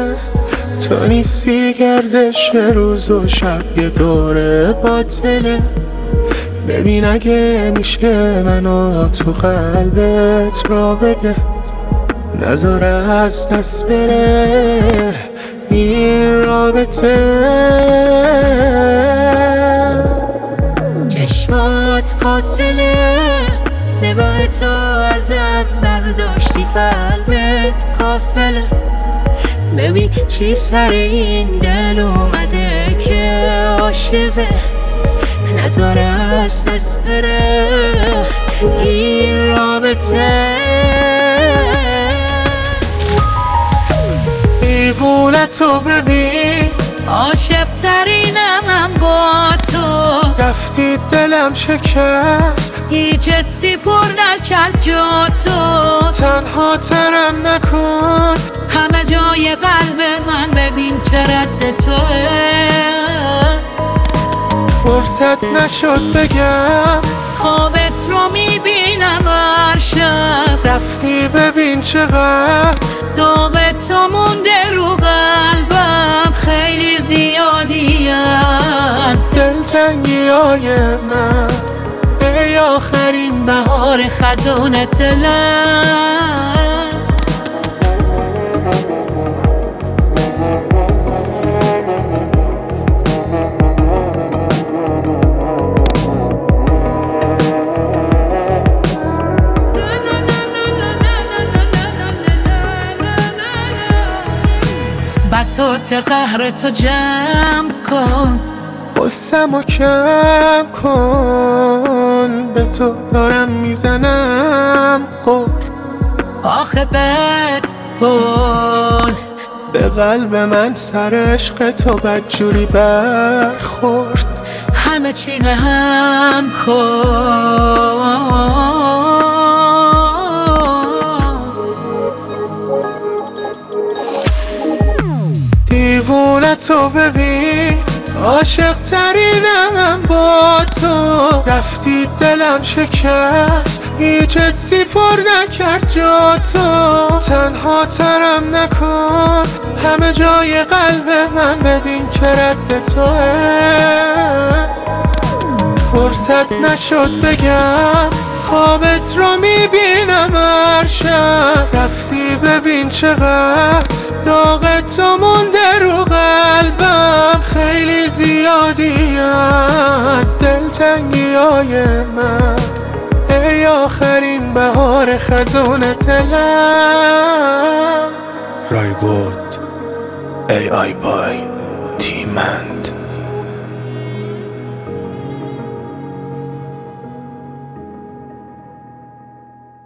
تو نیستی گردش روز و شب یه دوره باطله. ببین اگه میشه منو تو قلبت را بده، نذار از دست بره این رابطه. چشمات قاتله، نگاه تو ازم برداشتی، قلبت کافله. ببین چی سر این دل اومده که عاشقه، نذار از دست بره این رابطه. دیوونه تو ببین، عاشق ترینم من با تو. رفتی دلم شکست، هیچ حسی پر نکرد جا تو. تنها ترم نکن، همه جای قلب من ببین چه رد توه. فرصت نشد بگم خوابت رو میبینم هر شب، رفتی ببین چقدر داغ تو مونده رو قلبم. خیلی زیادیم دلتنگی های من، ای آخرین بهار خزان دلم. بساط قهر تو جمع کن، قصم و کم کن، به تو دارم میزنم قر. آخه بد بول به قلب من سر عشق تو بدجوری برخورد. همه چی به هم خورد. دیوونه تو ببین، عاشق ترینم من با تو. رفتی دلم شکست، هیچ حسی پر نکرد جا تو. تنها ترم نکن، همه جای قلب من ببین که رد توه. فرصت نشد بگم خوابت رو میبینم هر شب، رفتی ببین چقدر داغ تو مونده رو قلبم. خیلی زیادی دلتنگی های من، ای آخرین بهار خزان دلم. رای بود ای آی بای تیمند.